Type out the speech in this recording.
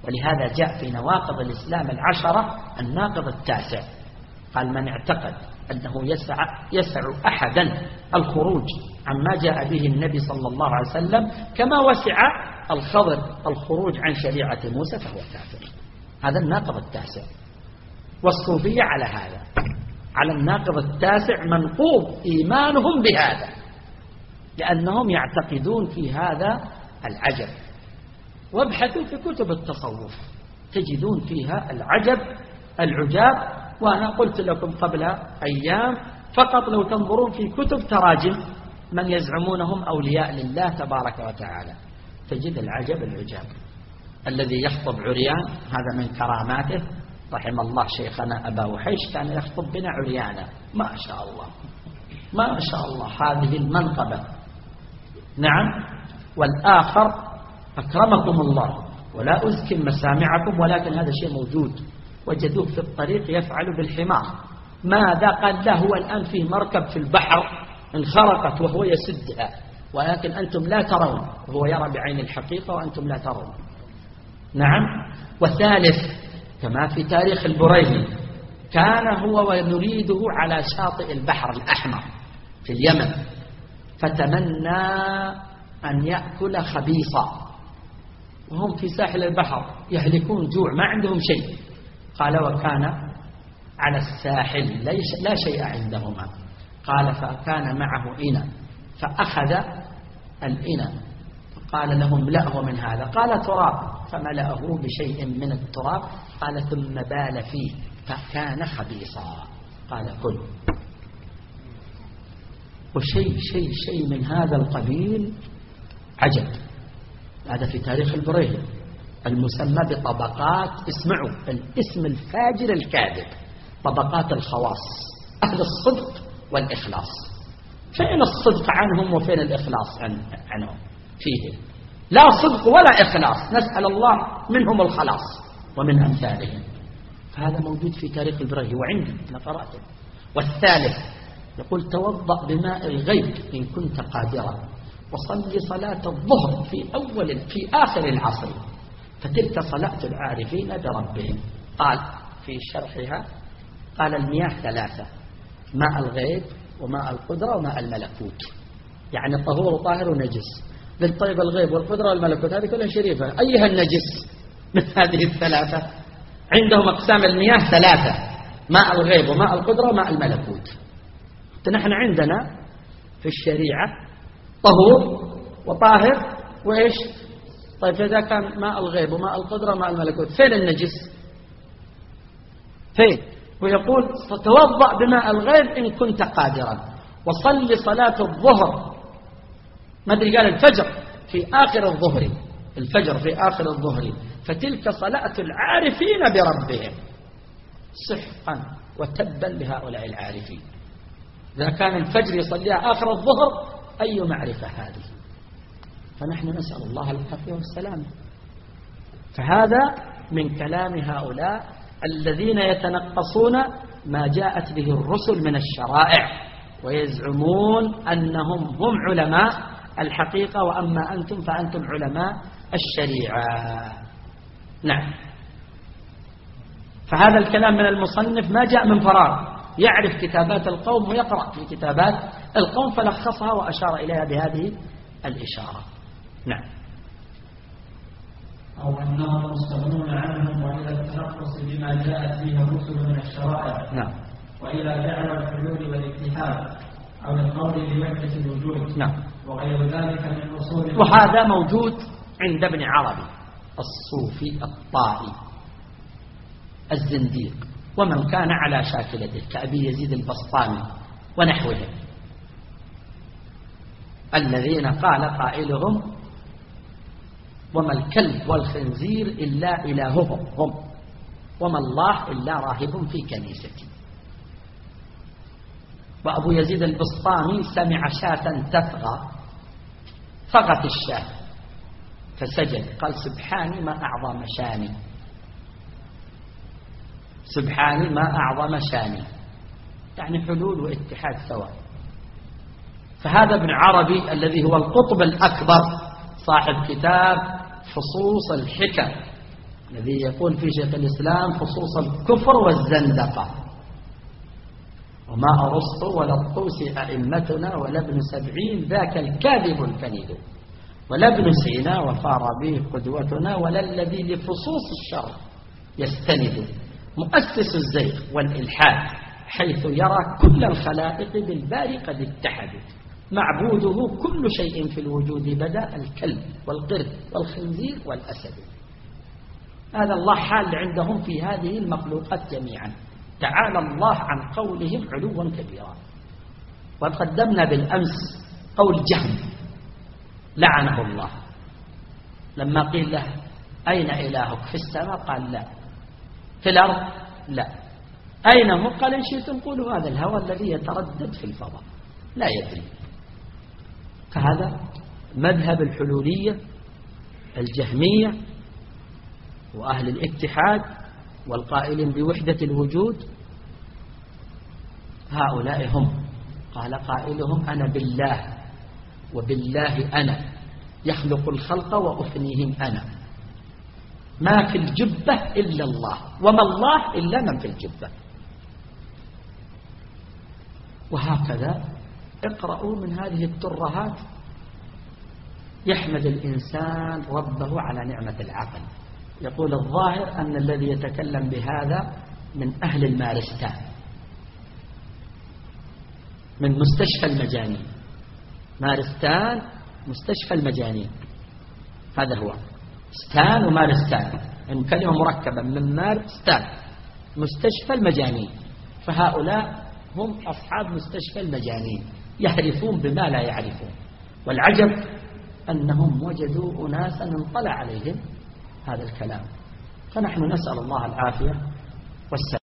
ولهذا جاء في نواقض الإسلام 10 الناقض 9 قال: من اعتقد أنه يسع أحدا الخروج عما جاء به النبي صلى الله عليه وسلم كما وسع الخضر الخروج عن شريعة موسى فهو كافر. هذا الناقض 9. والصوفية على هذا، على الناقض 9 منقوض إيمانهم بهذا، لأنهم يعتقدون في هذا العجب. وابحثوا في كتب التصوف تجدون فيها العجاب. وأنا قلت لكم قبل أيام فقط لو تنظرون في كتب تراجم من يزعمونهم أولياء لله تبارك وتعالى تجد العجاب. الذي يخطب عريان هذا من كراماته. رحم الله شيخنا أبا وحيش كان يخطب بنا عريانا، ما شاء الله ما شاء الله، هذه المنقبة. نعم. والآخر أكرمكم الله ولا أزكي مسامعكم، ولكن هذا شيء موجود، وجدوه في الطريق يفعل بالحمار. ماذا قال له؟ هو الآن فيه مركب في البحر انخرقت وهو يسدها، ولكن أنتم لا ترون، وهو يرى بعين الحقيقة وأنتم لا ترون. نعم. وثالث كما في تاريخ البريهي كان هو ونريده على شاطئ البحر الأحمر في اليمن، فتمنى أن يأكل خبيصا وهم في ساحل البحر يهلكون جوع ما عندهم شيء. قال: وكان على الساحل لا شيء عندهما. قال: فكان معه إناء فأخذ الإناء فقال لهم: املأه من هذا. قال: تراب. فملأه بشيء من التراب. قال: ثم بال فيه فكان خبيصا. قال: كل. وشيء من هذا القبيل عجب. هذا في تاريخ البريهي المسمى بطبقات، اسمعوا الاسم الفاجر الكاذب، طبقات الخواص، أهل الصدق والإخلاص. فين الصدق عنهم وفين الإخلاص عنهم؟ فيه لا صدق ولا إخلاص، نسأل الله منهم الخلاص ومن أمثالهم. فهذا موجود في تاريخ البريهي وعندي أنا قرأته. والثالث يقول: توضأ بماء الغيب إن كنت قادرا، وصلي صلاة الظهر في آخر العصر، فتلك صلاة العارفين بربهم. قال في شرحها قال: المياه 3: ماء الغيب وماء القدرة وماء الملكوت، يعني الطهور وطاهر ونجس. بالطيب الغيب والقدرة والملكوت هذه كلها شريفة، أيها النجس من هذه الثلاثة؟ عندهم أقسام المياه 3: ماء الغيب وماء القدرة وماء الملكوت. نحن عندنا في الشريعة طهور وطاهر وإيش؟ طيب إذا كان ماء الغيب وماء القدرة وماء الملكوت فين النجس؟ فين؟ ويقول: فتوضأ بماء الغيب إن كنت قادرا، وصلي صلاة الظهر، ما أدري قال الفجر في آخر الظهر، الفجر في آخر الظهر، فتلك صلاة العارفين بربهم. سحقا وتبا لهؤلاء العارفين، إذا كان الفجر يصليها آخر الظهر أي معرفة هذه؟ فنحن نسأل الله العافية والسلامة. فهذا من كلام هؤلاء الذين يتنقصون ما جاءت به الرسل من الشرائع، ويزعمون أنهم هم علماء الحقيقة، وأما أنتم فأنتم علماء الشريعة. نعم. فهذا الكلام من المصنف ما جاء من فراغ، يعرف كتابات القوم ويقرأ في كتابات القوم فلخصها وأشار إليها بهذه الإشارة. نعم. أو أنهم مستغنون عنهم وإلى التنقص بما جاءت به الرسل من الشرائع. نعم. وإلى دعوى الحلول والاتحاد أو القول بوحدة الوجود. نعم. وغير ذلك من أصول. وهذا موجود عند ابن عربي الصوفي الطائي الزنديق ومن كان على شاكلته كأبي يزيد البسطامي ونحوهم، الذين قال قائلهم: وما الكلب والخنزير إلا إلههم هم، وما الله إلا راهب في كنيستي. وأبو يزيد البسطامي سمع شاة تفغى، فغت الشاة فسجد قال: سبحاني ما أعظم شاني، سبحاني ما أعظم شاني، يعني حلول واتحاد سواء. فهذا ابن عربي الذي هو القطب الأكبر صاحب كتاب فصوص الحكم الذي يقول في شيخ الإسلام خصوص الكفر والزندقة: وما أرسطو ولا الطوسي أئمتنا ولا ابن سبعين ذاك الكاذب الكنيد، ولا ابن سينا وفارابي قدوتنا، ولا الذي لفصوص الشر يستند، مؤسس الزيغ والإلحاد، حيث يرى كل الخلائق بالباري قد اتحدوا، معبوده كل شيء في الوجود بدأ، الكلب والقرد والخنزير والأسد. هذا الله حال عندهم في هذه المخلوقات جميعا، تعالى الله عن قولهم علوا كبيرا. وقدمنا بالأمس قول جهم لعنه الله لما قيل له: أين إلهك؟ في السماء؟ قال: لا. في الأرض؟ لا. أين هو؟ قال: إن شئتم قولوا هذا الهوى الذي يتردد في الفضاء لا يدري. فهذا مذهب الحلولية الجهمية وأهل الاتحاد والقائلين بوحدة الوجود، هؤلاء هم. قال قائلهم: أنا بالله وبالله أنا يخلق الخلق وأفنيهم أنا، ما في الجبة إلا الله، وما الله إلا من في الجبة. وهكذا اقرأوا من هذه الترهات يحمد الإنسان ربه على نعمة العقل. يقول الظاهر أن الذي يتكلم بهذا من أهل المارستان، من مستشفى المجانين. مارستان مستشفى المجانين، هذا هو ستان ومارستان، يعني كلمة مركبة من مارستان، مستشفى المجانين. فهؤلاء هم أصحاب مستشفى المجانين، يحرفون بما لا يعرفون. والعجب أنهم وجدوا أناسا انطلع عليهم هذا الكلام. فنحن نسأل الله العافية والسلام.